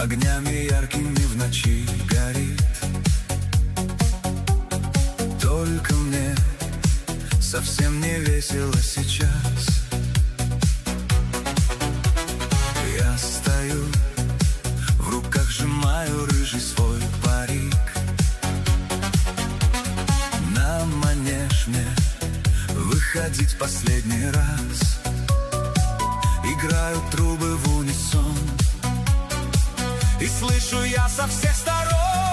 огнями яркими в ночи горит. Только мне совсем не весело сейчас. Я стою, в руках сжимаю рыжий свой парик. На манеж мне выходить последний раз. Играют трубы в унисон, и слышу я со всех сторон: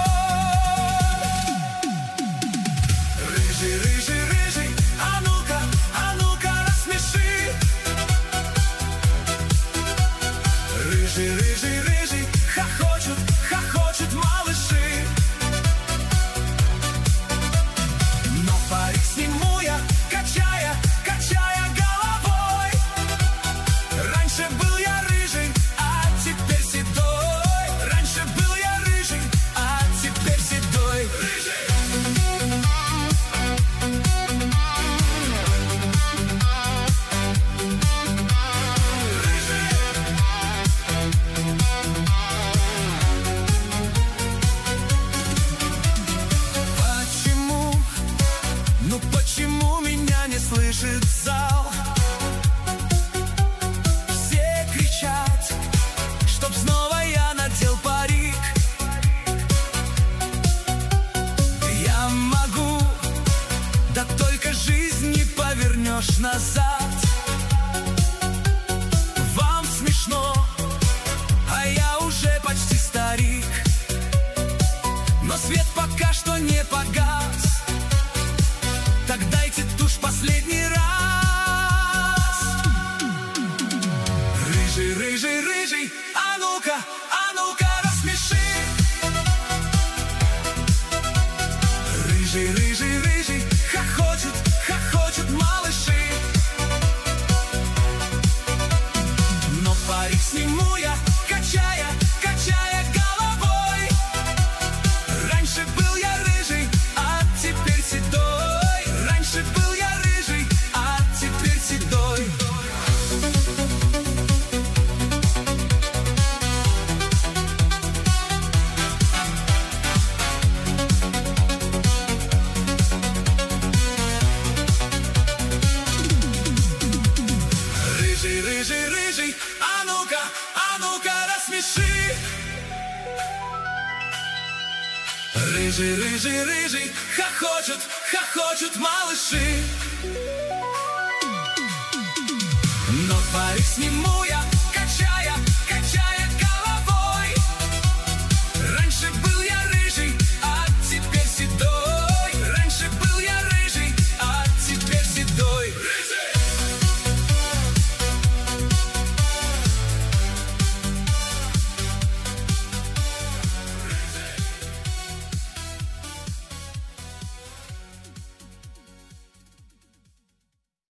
рыжий, рыжий, рыжий, а ну-ка рассмеши. Рыжий, рыжий, рыжий, хохочут, хохочут малыши. Но парик сниму я, качая, качая головой. Раньше был я рыжий, а теперь седой. Раньше был я рыжий, а теперь седой. Почему, ну почему меня не слышит зал? Все кричат, чтоб снова я надел парик. Я могу, да только жизнь не повернешь назад. Вам смешно, а я уже почти старик. Но свет пока что не погас. Так дайте тушь последний раз. Рыжий, рыжий, рыжий, а ну-ка рассмеши. Рыжий, рыжий, рыжий, хохочут, хохочут малыши. Но парик сниму я, качая, качая головой. Раньше был я рыжий, а теперь седой. Раньше был я рыжий, а теперь седой. Рыжий, рыжий, рыжий, а ну-ка рассмеши. Рыжий, рыжий, рыжий, хохочут, хохочут малыши. Но парик сниму я,